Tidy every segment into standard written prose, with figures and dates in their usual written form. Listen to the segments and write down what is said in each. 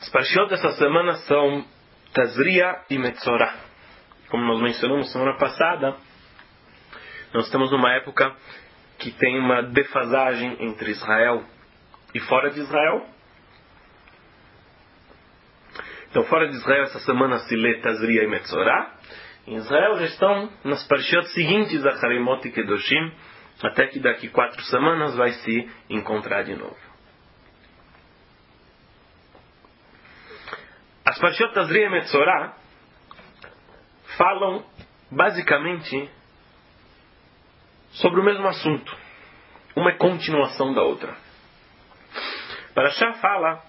As parshiot dessa semana são Tazria e Metzorah. Como nós mencionamos semana passada, nós estamos numa época que tem uma defasagem entre Israel e fora de Israel. Então, fora de Israel, essa semana se lê Tazria e Metzorah. Em Israel já estão nas parshiot seguintes, Acharimot e Kedoshim, até que daqui 4 semanas vai se encontrar de novo. As parshiot Tazria e Metzorah falam basicamente sobre o mesmo assunto. Uma é continuação da outra. Parashá fala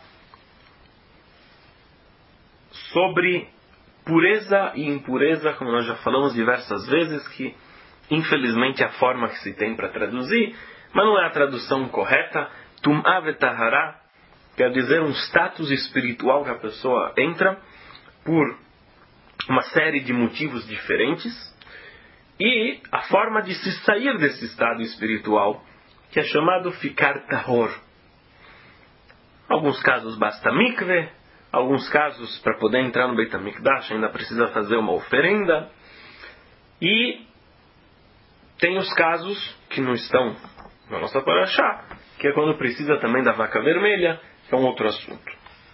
sobre pureza e impureza, como nós já falamos diversas vezes, que infelizmente é a forma que se tem para traduzir, mas não é a tradução correta. Tum'ah vetahara quer dizer um status espiritual que a pessoa entra por uma série de motivos diferentes, e a forma de se sair desse estado espiritual, que é chamado ficar tahor. Em alguns casos basta mikve, alguns casos para poder entrar no Beit HaMikdash ainda precisa fazer uma oferenda, e tem os casos que não estão na nossa parashá, que é quando precisa também da vaca vermelha, que é um outro assunto.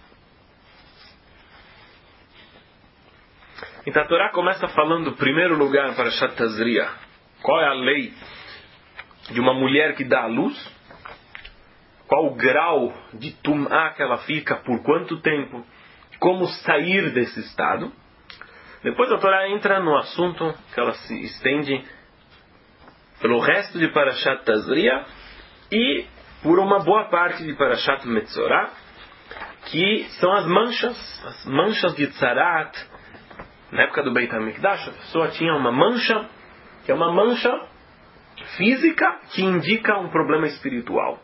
Então a Torá começa falando, em primeiro lugar, para Parashat Tazria, qual é a lei de uma mulher que dá à luz, qual o grau de tum'á que ela fica, por quanto tempo, como sair desse estado. Depois a Torá entra no assunto que ela se estende pelo resto de Parashat Tazria e por uma boa parte de Parashat Metzorah, que são as manchas de Tzarat. Na época do Beit HaMikdash, a pessoa tinha uma mancha, que é uma mancha física que indica um problema espiritual.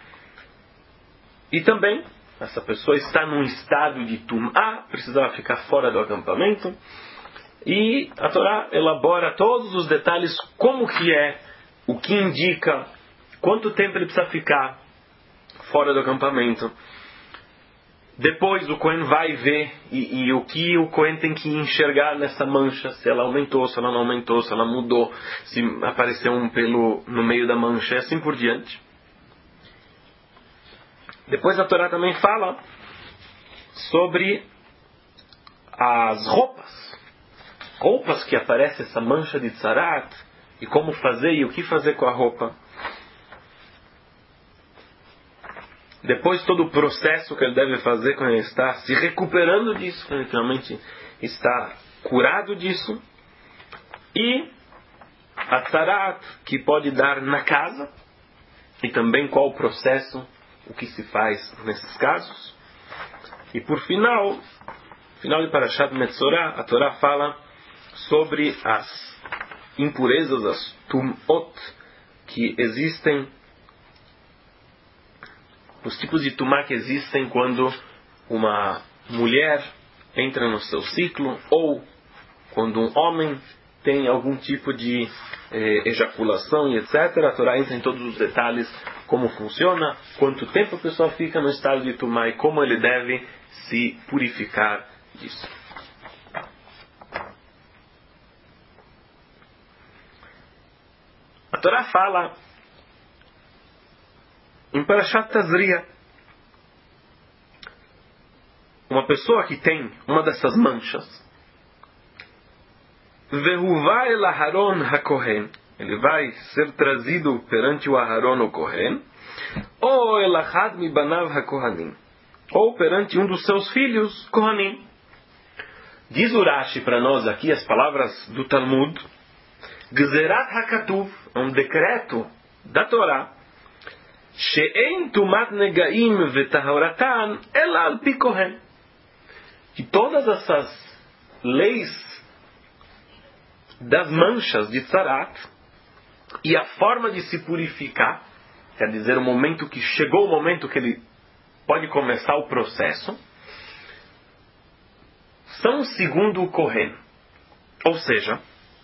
E também, essa pessoa está num estado de tum'á, precisava ficar fora do acampamento. E a Torá elabora todos os detalhes, como que é, o que indica, quanto tempo ele precisa ficar fora do acampamento. Depois o Cohen vai ver e o que o Cohen tem que enxergar nessa mancha, se ela aumentou, se ela não aumentou, se ela mudou, se apareceu um pelo no meio da mancha e assim por diante. Depois a Torá também fala sobre as roupas que aparece essa mancha de tzarat, e como fazer e o que fazer com a roupa. Depois todo o processo que ele deve fazer quando ele está se recuperando disso, quando ele finalmente está curado disso. E a tzarat que pode dar na casa, e também qual o processo, o que se faz nesses casos. E por final de Parashat Metzorah, a Torá fala sobre as impurezas, as tum'ot, que existem, os tipos de tumá que existem quando uma mulher entra no seu ciclo, ou quando um homem tem algum tipo de ejaculação e etc. A Torá entra em todos os detalhes, como funciona, quanto tempo a pessoa fica no estado de tumá e como ele deve se purificar disso. A Torá fala em Parashat Tazria, uma pessoa que tem uma dessas manchas, Vehuvá el Aharon HaKohen, ele vai ser trazido perante o Aharon o Kohen, ou el Achad mibanav HaKohanim, ou perante um dos seus filhos Kohanim. Diz Urashi para nós aqui as palavras do Talmud, Gzerat HaKatuv, um decreto da Torá, She'en tumat negaim vetahoratan ela al pi kohen, que todas essas leis das manchas de tzarat e a forma de se purificar, quer dizer, o momento que chegou o momento que ele pode começar o processo, são segundo o Kohen. Ou seja,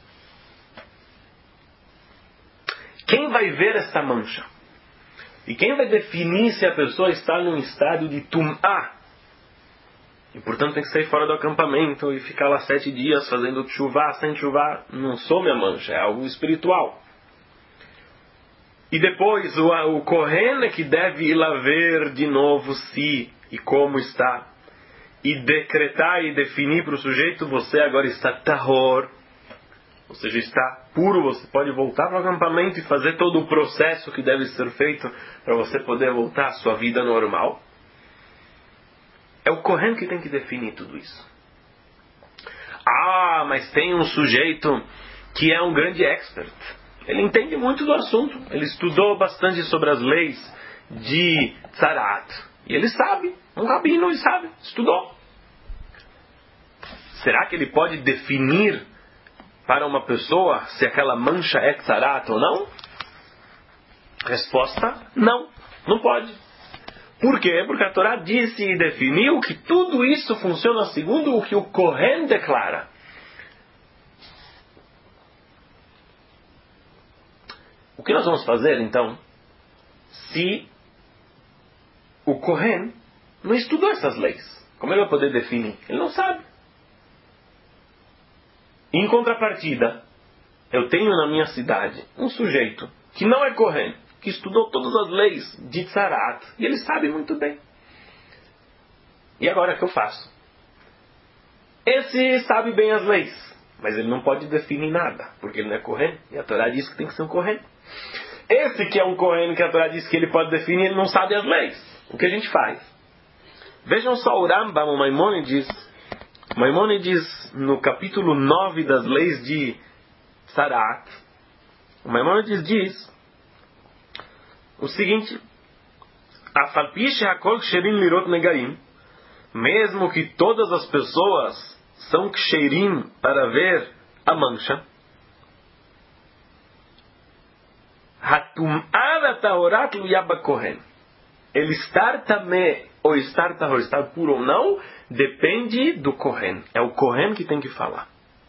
quem vai ver esta mancha e quem vai definir se a pessoa está num estado de tum'á e portanto tem que sair fora do acampamento e ficar lá 7 dias fazendo chuvá, sem chuvá, não some a mancha, é algo espiritual. E depois o Kohen é que deve ir lá ver de novo se e como está, e decretar e definir para o sujeito: você agora está tahor, ou seja, está puro, você pode voltar para o acampamento e fazer todo o processo que deve ser feito para você poder voltar à sua vida normal. É o Kohen que tem que definir tudo isso. Ah, mas tem um sujeito que é um grande expert. Ele entende muito do assunto. Ele estudou bastante sobre as leis de Tzarat. E ele sabe. Um rabino, ele sabe. Estudou. Será que ele pode definir para uma pessoa se aquela mancha é Tzarat ou não? Resposta: não. Não pode. Por quê? Porque a Torá disse e definiu que tudo isso funciona segundo o que o Kohen declara. O que nós vamos fazer, então, se o Kohen não estudou essas leis? Como ele vai poder definir? Ele não sabe. Em contrapartida, eu tenho na minha cidade um sujeito que não é Kohen, que estudou todas as leis de Tzarat, e ele sabe muito bem. E agora o que eu faço? Esse sabe bem as leis, mas ele não pode definir nada, porque ele não é Kohen, e a Torá diz que tem que ser um Kohen. Esse que é um Kohen, que a Torá diz que ele pode definir, ele não sabe as leis. O que a gente faz? Vejam só o Rambam, o Maimônides. Maimônides, no capítulo 9 das leis de Tzarat, o Maimônides diz o seguinte: Afalpish hakol ksherim lirot negaim, mesmo que todas as pessoas são ksherim para ver a mancha, hatum'ad tahorat luyab kohen, ele estar tamé ou estar tahor, estar puro ou não, depende do Kohen. É o Kohen que tem que falar.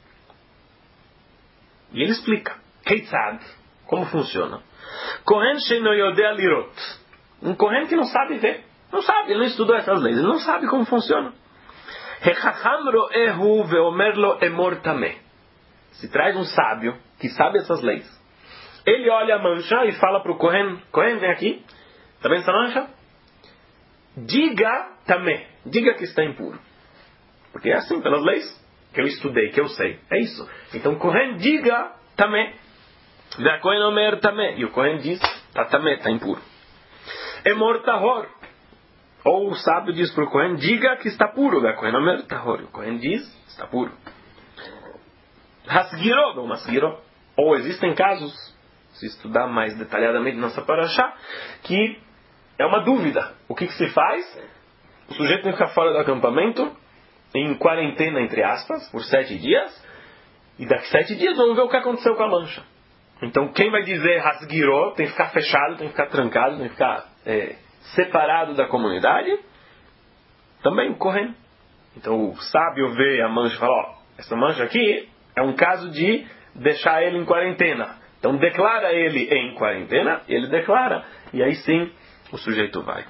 E ele explica. Keitzad, como funciona. Kohen sheino yodea lirot. Um Kohen que não sabe ver. Não sabe, ele não estudou essas leis. Ele não sabe como funciona. Hechacham ro'ehu ve'omer lo emor tameh. Se traz um sábio que sabe essas leis. Ele olha a mancha e fala para o Kohen: Kohen, vem aqui. Está vendo essa mancha? Diga tameh. Diga que está impuro. Porque é assim, pelas leis que eu estudei, que eu sei. É isso. Então, Kohen, diga tameh. Da Kohen omer tameh. E o Kohen diz: está tameh, está impuro. Emor tahor. Ou o sábio diz para o Kohen: diga que está puro. Da Kohen omer tahor. E o Kohen diz: está puro. Hasgiro, ou masgiro. Ou existem casos, se estudar mais detalhadamente nessa parashá, que é uma dúvida. O que se faz? O sujeito tem que ficar fora do acampamento, em quarentena, entre aspas, por 7 dias, e daqui 7 dias vamos ver o que aconteceu com a mancha. Então quem vai dizer Hasgiró tem que ficar fechado, tem que ficar trancado, tem que ficar separado da comunidade, também correndo. Então o sábio vê a mancha e fala: ó, essa mancha aqui é um caso de deixar ele em quarentena. Então declara ele em quarentena, ele declara, e aí sim o sujeito vai.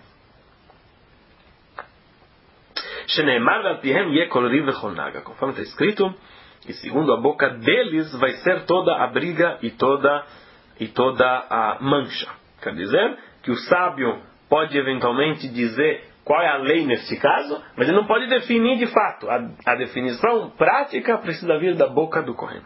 Conforme está escrito, e segundo a boca deles vai ser toda a briga e toda a mancha. Quer dizer que o sábio pode eventualmente dizer qual é a lei nesse caso, mas ele não pode definir de fato. A definição prática precisa vir da boca do Kohen.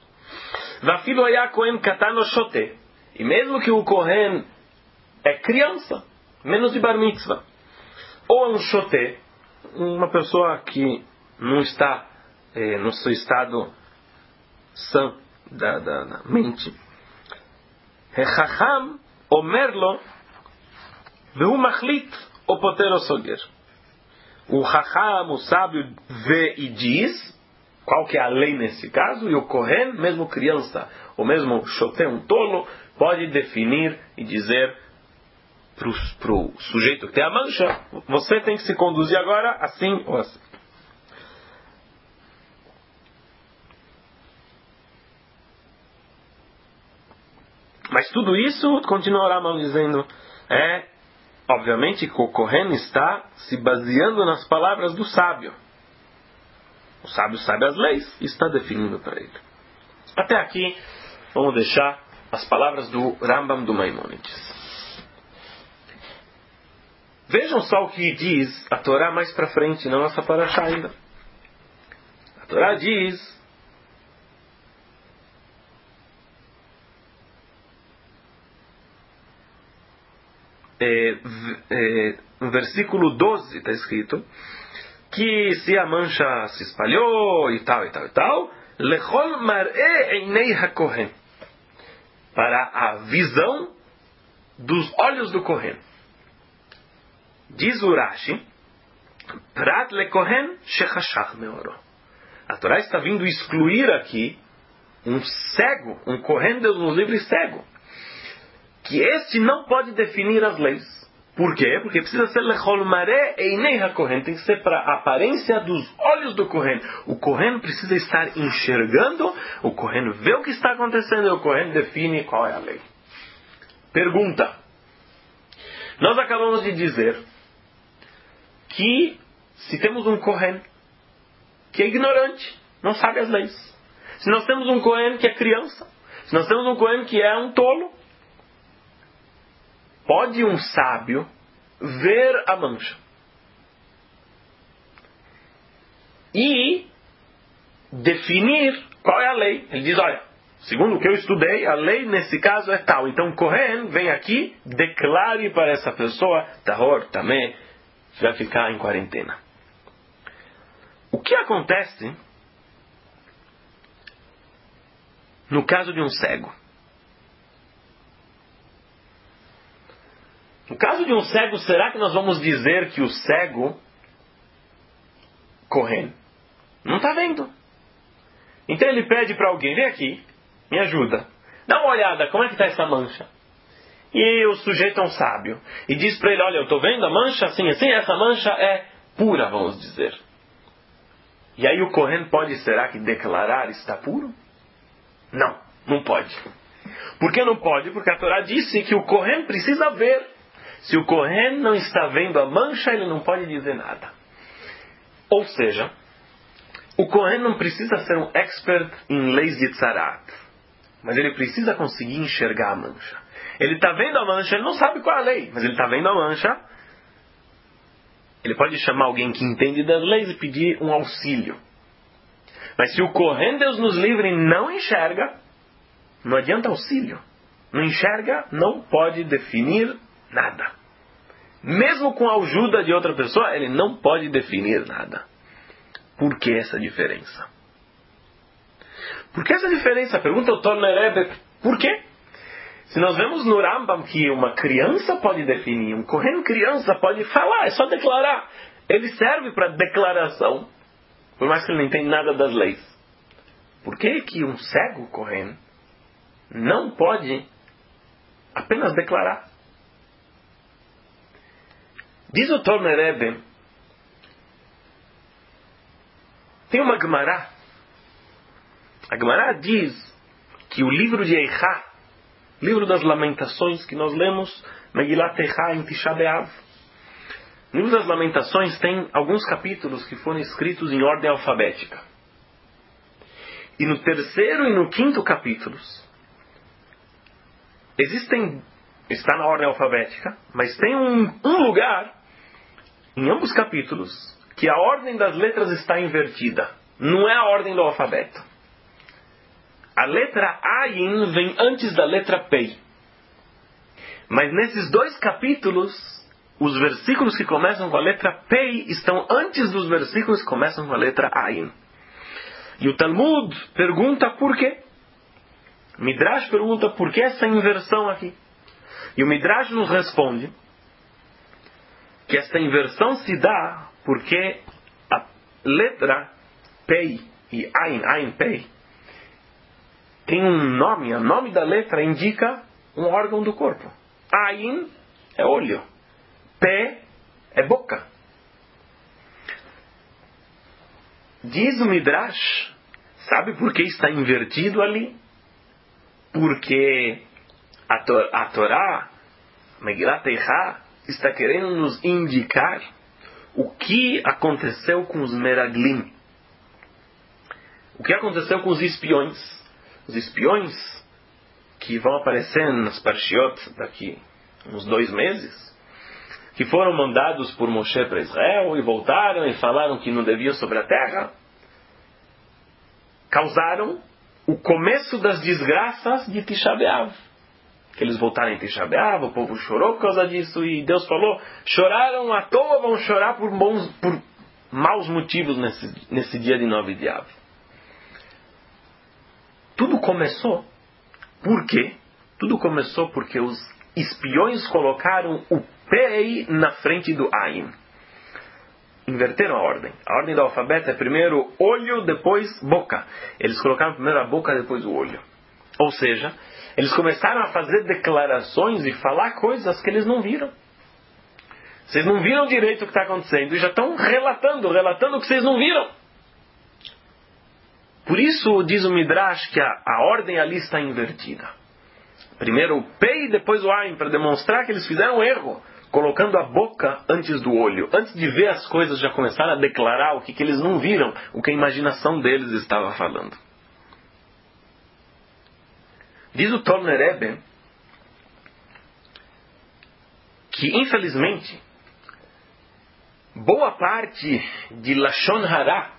E mesmo que o Kohen é criança, menos de bar mitzvah, ou é um shoté, uma pessoa que não está no seu estado sã da mente, Chacham omerlo vehu machlit o poter o soger. O Chacham, o sábio, vê e diz qual que é a lei nesse caso, e o Kohen, mesmo criança, ou mesmo shoté, um tolo, pode definir e dizer para o sujeito que tem a mancha: você tem que se conduzir agora assim ou assim. Mas tudo isso, continua Rambam dizendo, é obviamente que o Kohen está se baseando nas palavras do sábio. O sábio sabe as leis e está definindo para ele. Até aqui, vamos deixar as palavras do Rambam do Maimônides. Vejam só o que diz a Torá mais para frente, na nossa parashá ainda. A Torá diz... no versículo 12 está escrito que se a mancha se espalhou e tal, lechol mar'e einei hakohen, para a visão dos olhos do Kohen. Diz o Rashi, prat lekohen shechashach meoro. A Torá está vindo excluir aqui um cego, um Kohen, Deus nos livre, cego, que este não pode definir as leis. Por quê? Porque precisa ser lechol mar'e einei hakohen, tem que ser para a aparência dos olhos do Kohen. O Kohen precisa estar enxergando, o Kohen vê o que está acontecendo e o Kohen define qual é a lei. Pergunta. Nós acabamos de dizer que se temos um Kohen que é ignorante, não sabe as leis, se nós temos um Kohen que é criança, se nós temos um Kohen que é um tolo, pode um sábio ver a mancha e definir qual é a lei. Ele diz, olha, segundo o que eu estudei, a lei nesse caso é tal. Então Kohen vem aqui, declare para essa pessoa, tahor, tamé, vai ficar em quarentena. O que acontece no caso de um cego? No caso de um cego, será que nós vamos dizer que o cego, Kohen, não está vendo? Então ele pede para alguém, vem aqui, me ajuda, dá uma olhada, como é que está essa mancha? E o sujeito é um sábio, e diz para ele, olha, eu estou vendo a mancha assim, essa mancha é pura, vamos dizer. E aí o Kohen pode, será que declarar está puro? Não, não pode. Por que não pode? Porque a Torá disse que o Kohen precisa ver. Se o Kohen não está vendo a mancha, ele não pode dizer nada. Ou seja, o Kohen não precisa ser um expert em leis de tzarat, mas ele precisa conseguir enxergar a mancha. Ele está vendo a mancha, ele não sabe qual é a lei, mas ele está vendo a mancha. Ele pode chamar alguém que entende das leis e pedir um auxílio. Mas se o Kohen, Deus nos livre, não enxerga, não adianta auxílio. Não enxerga, não pode definir nada. Mesmo com a ajuda de outra pessoa, ele não pode definir nada. Por que essa diferença? Por que essa diferença? Pergunta o Torner Rebbe. Por quê? Se nós vemos no Rambam que uma criança pode definir, um Kohen criança pode falar, é só declarar. Ele serve para declaração, por mais que ele não entenda nada das leis. Por que que um cego Kohen não pode apenas declarar? Diz o Torner Rebbe, tem uma Gemara. A Gemara diz que o livro de Eichá, livro das Lamentações, que nós lemos, Megilat Eichá em Tisha B'Av. O livro das Lamentações tem alguns capítulos que foram escritos em ordem alfabética. E no terceiro e no quinto capítulos, está na ordem alfabética, mas tem um lugar, em ambos capítulos, que a ordem das letras está invertida. Não é a ordem do alfabeto. A letra Ayin vem antes da letra Pei. Mas nesses dois capítulos, os versículos que começam com a letra Pei estão antes dos versículos que começam com a letra Ayin. E o Talmud pergunta por quê. Midrash pergunta por que essa inversão aqui. E o Midrash nos responde que essa inversão se dá porque a letra Pei e Ayin Pei tem um nome. O nome da letra indica um órgão do corpo. Ayin é olho. Pé é boca. Diz o Midrash, sabe por que está invertido ali? Porque a Torá, Megilat Eichá, está querendo nos indicar o que aconteceu com os meraglim. O que aconteceu com os espiões. Os espiões que vão aparecer nas Parshiot daqui uns 2 meses, que foram mandados por Moshe para Israel e voltaram e falaram que não deviam sobre a terra, causaram o começo das desgraças de Tisha B'Av. Que eles voltaram em Tisha B'Av, o povo chorou por causa disso, e Deus falou, choraram à toa, vão chorar por maus motivos nesse dia de 9 de Av. Tudo começou. Por quê? Tudo começou porque os espiões colocaram o Pei na frente do Ain. Inverteram a ordem. A ordem do alfabeto é primeiro olho, depois boca. Eles colocaram primeiro a boca, depois o olho. Ou seja, eles começaram a fazer declarações e falar coisas que eles não viram. Vocês não viram direito o que está acontecendo e já estão relatando o que vocês não viram. Por isso, diz o Midrash, que a ordem ali está invertida. Primeiro o Pei, depois o Ain, para demonstrar que eles fizeram um erro, colocando a boca antes do olho. Antes de ver as coisas, já começaram a declarar o que eles não viram, o que a imaginação deles estava falando. Diz o Torner Rebbe que, infelizmente, boa parte de Lashon Hara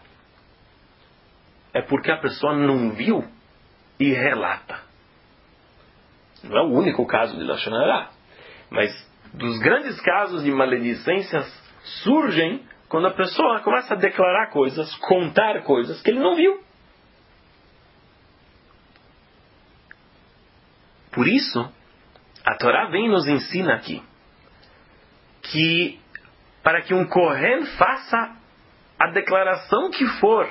é porque a pessoa não viu e relata. Não é o único caso de Lashon Hara, mas dos grandes casos de maledicências surgem quando a pessoa começa a declarar coisas, contar coisas que ele não viu. Por isso, a Torá vem e nos ensina aqui que para que um Kohen faça a declaração que for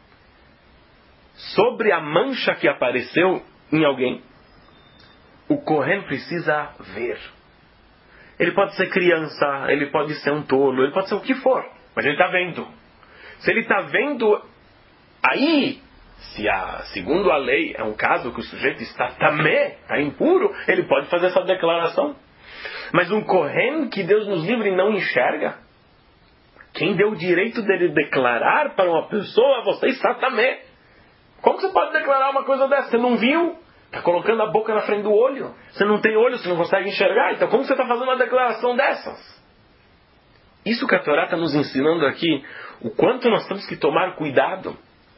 sobre a mancha que apareceu em alguém, o Kohen precisa ver. Ele pode ser criança, ele pode ser um tolo, ele pode ser o que for, mas ele está vendo. Se ele está vendo, aí, segundo a lei, é um caso que o sujeito está tamé, está impuro, ele pode fazer essa declaração. Mas um Kohen que Deus nos livre não enxerga, quem deu o direito dele declarar para uma pessoa, você está tamé. Como você pode declarar uma coisa dessa? Você não viu? Está colocando a boca na frente do olho. Você não tem olho, você não consegue enxergar. Então como você está fazendo uma declaração dessas? Isso que a Torá está nos ensinando aqui, o quanto nós temos que tomar cuidado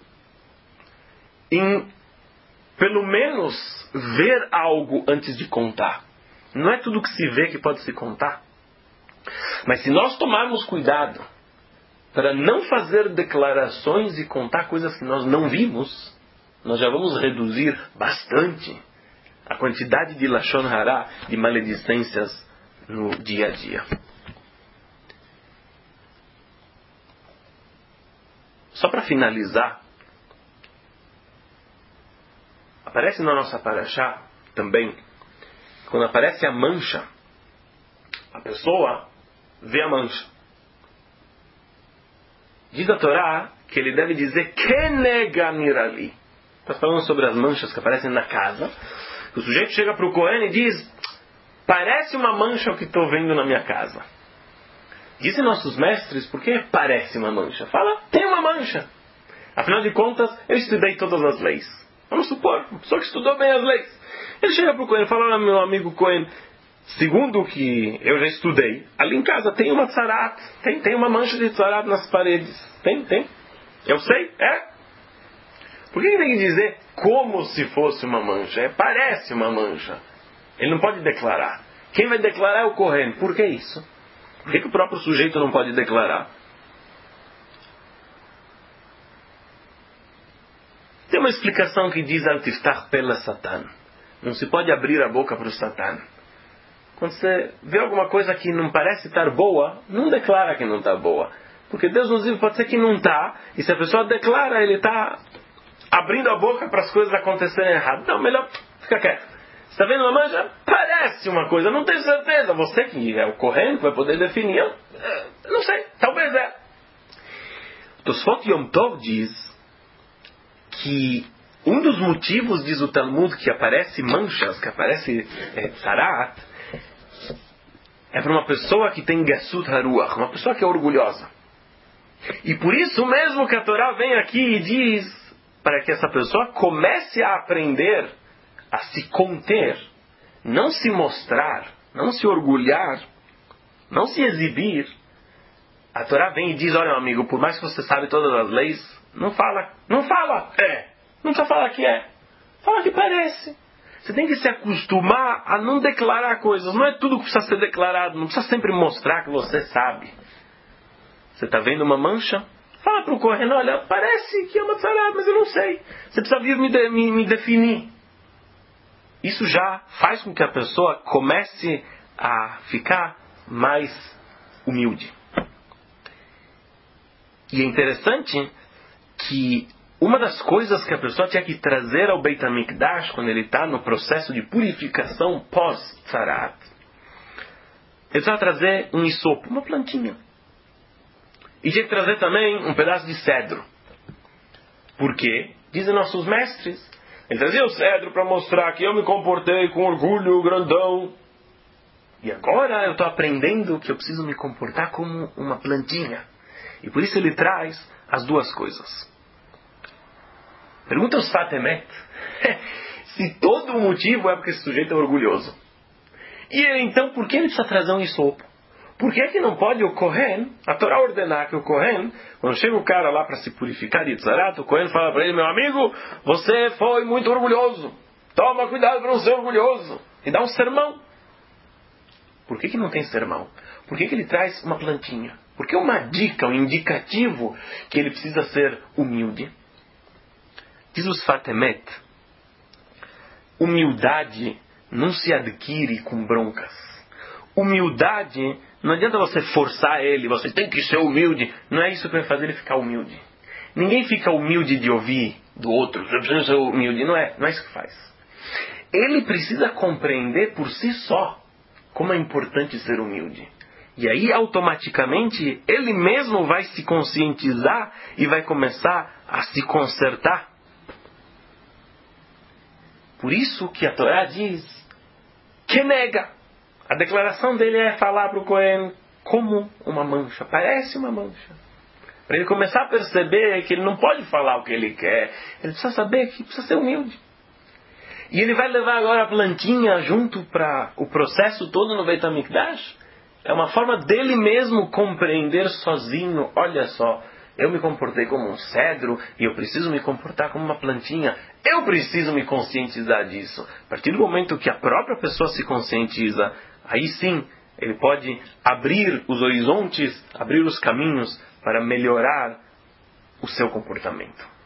em, pelo menos, ver algo antes de contar. Não é tudo que se vê que pode se contar. Mas se nós tomarmos cuidado para não fazer declarações e contar coisas que nós não vimos, nós já vamos reduzir bastante a quantidade de Lashon Hara, de maledicências no dia a dia. Só para finalizar, aparece na nossa Parashá também, quando aparece a mancha, a pessoa vê a mancha. Diz a Torá que ele deve dizer Kenega Nirali. Está falando sobre as manchas que aparecem na casa. O sujeito chega para o Kohen e diz, parece uma mancha o que estou vendo na minha casa. Dizem nossos mestres, por que parece uma mancha? Fala, tem uma mancha. Afinal de contas, eu estudei todas as leis. Vamos supor, uma pessoa que estudou bem as leis. Ele chega para o Kohen e fala, meu amigo Kohen, segundo o que eu já estudei, ali em casa tem uma tzarat, tem uma mancha de tzarat nas paredes. Tem. Eu sei, é. Por que ele tem que dizer como se fosse uma mancha? Parece uma mancha. Ele não pode declarar. Quem vai declarar é o Kohen. Por que isso? Por que o próprio sujeito não pode declarar? Tem uma explicação que diz Al-Tiftach pela Satan. Não se pode abrir a boca para o Satan. Quando você vê alguma coisa que não parece estar boa, não declara que não está boa. Porque Deus nos livre, pode ser que não está, e se a pessoa declara, ele está abrindo a boca para as coisas acontecerem errado. Não, melhor fica quieto. Você está vendo uma mancha? Parece uma coisa, não tenho certeza. Você que é o Kohen, vai poder definir. Eu não sei, talvez é. Tosfot Yom Tov diz que um dos motivos, diz o Talmud, que aparece manchas, que aparece tzarat, é para uma pessoa que tem Gesut Haruach, uma pessoa que é orgulhosa. E por isso mesmo que a Torá vem aqui e diz para que essa pessoa comece a aprender a se conter, não se mostrar, não se orgulhar, não se exibir. A Torá vem e diz, olha meu amigo, por mais que você sabe todas as leis, não fala, não precisa falar que é, fala que parece. Você tem que se acostumar a não declarar coisas, não é tudo que precisa ser declarado, não precisa sempre mostrar que você sabe. Você está vendo uma mancha? Fala para o Kohen, olha, parece que é uma tzara, mas eu não sei. Você precisa vir me definir. Isso já faz com que a pessoa comece a ficar mais humilde. E é interessante que uma das coisas que a pessoa tinha que trazer ao Beit HaMikdash quando ele está no processo de purificação pós-tzarat, ele precisa trazer um isopo, uma plantinha. E tinha que trazer também um pedaço de cedro. Por quê? Dizem nossos mestres. Ele trazia o cedro para mostrar que eu me comportei com orgulho grandão. E agora eu estou aprendendo que eu preciso me comportar como uma plantinha. E por isso ele traz as duas coisas. Pergunta o Fatemet se todo o motivo é porque esse sujeito é orgulhoso. E então, por que ele precisa trazer um isopo? Por que não pode o Kohen, a Torá ordenar que o Kohen, quando chega o cara lá para se purificar de tzarat, o Kohen fala para ele, meu amigo, você foi muito orgulhoso. Toma cuidado para não ser orgulhoso. E dá um sermão. Por que não tem sermão? Por que ele traz uma plantinha? Porque uma dica, um indicativo que ele precisa ser humilde. Diz os Fatemet, humildade não se adquire com broncas. Humildade, não adianta você forçar ele, você tem que ser humilde. Não é isso que vai fazer ele ficar humilde. Ninguém fica humilde de ouvir do outro, você precisa ser humilde. Não é isso que faz. Ele precisa compreender por si só como é importante ser humilde. E aí, automaticamente, ele mesmo vai se conscientizar e vai começar a se consertar. Por isso que a Torá diz que nega. A declaração dele é falar para o Kohen como uma mancha. Parece uma mancha. Para ele começar a perceber que ele não pode falar o que ele quer. Ele precisa saber que precisa ser humilde. E ele vai levar agora a plantinha junto para o processo todo no Beit HaMikdash. É uma forma dele mesmo compreender sozinho. Olha só, eu me comportei como um cedro e eu preciso me comportar como uma plantinha. Eu preciso me conscientizar disso. A partir do momento que a própria pessoa se conscientiza, aí sim, ele pode abrir os horizontes, abrir os caminhos para melhorar o seu comportamento.